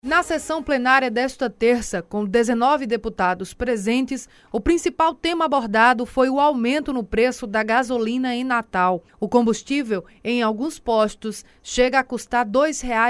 Na sessão plenária desta terça, com 19 deputados presentes, o principal tema abordado foi o aumento no preço da gasolina em Natal. O combustível, em alguns postos, chega a custar R$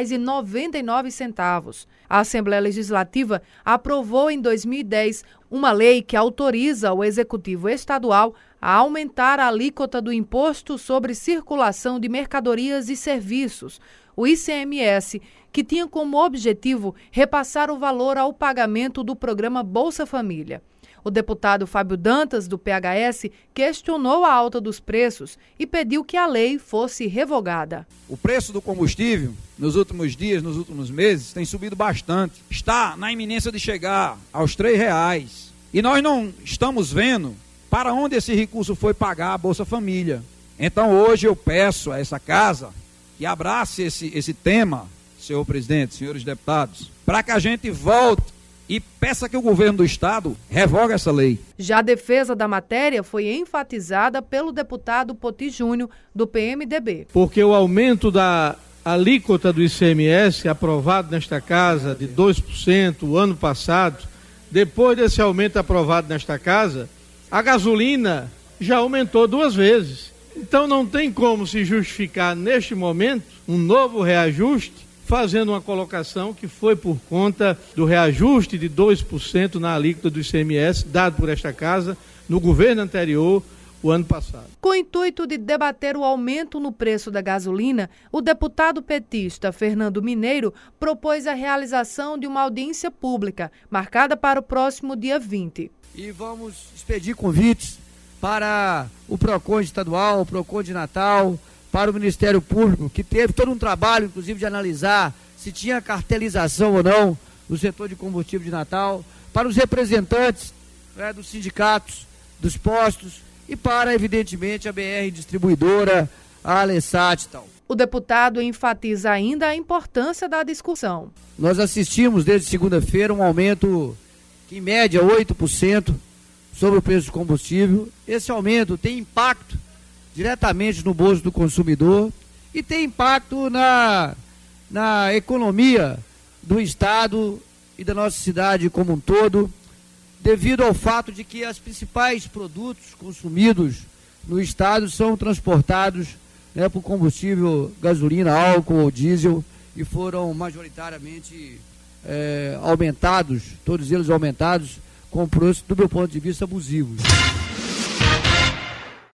2,99. A Assembleia Legislativa aprovou em 2010 uma lei que autoriza o Executivo Estadual a aumentar a alíquota do Imposto sobre Circulação de Mercadorias e Serviços, o ICMS, que tinha como objetivo repassar o valor ao pagamento do programa Bolsa Família. O deputado Fábio Dantas, do PHS, questionou a alta dos preços e pediu que a lei fosse revogada. O preço do combustível, nos últimos dias, nos últimos meses, tem subido bastante. Está na iminência de chegar aos R$3. E nós não estamos vendo para onde esse recurso foi pagar a Bolsa Família. Então hoje eu peço a essa casa que abrace esse tema, senhor presidente, senhores deputados, para que a gente volte e peça que o governo do estado revogue essa lei. Já a defesa da matéria foi enfatizada pelo deputado Poti Júnior, do PMDB. Porque o aumento da alíquota do ICMS, aprovado nesta casa, de 2% o ano passado, depois desse aumento aprovado nesta casa, a gasolina já aumentou 2 vezes. Então não tem como se justificar neste momento um novo reajuste, fazendo uma colocação que foi por conta do reajuste de 2% na alíquota do ICMS dado por esta casa no governo anterior, o ano passado. Com o intuito de debater o aumento no preço da gasolina, o deputado petista Fernando Mineiro propôs a realização de uma audiência pública, marcada para o próximo dia 20. E vamos expedir convites para o PROCON estadual, o PROCON de Natal, para o Ministério Público, que teve todo um trabalho, inclusive, de analisar se tinha cartelização ou não no setor de combustível de Natal, para os representantes dos sindicatos, dos postos e para, evidentemente, a BR Distribuidora, a Alessat e tal. O deputado enfatiza ainda a importância da discussão. Nós assistimos desde segunda-feira um aumento que, em média, 8%, sobre o preço do combustível. Esse aumento tem impacto diretamente no bolso do consumidor e tem impacto na economia do estado e da nossa cidade como um todo, devido ao fato de que os principais produtos consumidos no estado são transportados por combustível, gasolina, álcool ou diesel, e foram majoritariamente aumentados, todos eles aumentados, com preço, do meu ponto de vista, abusivos.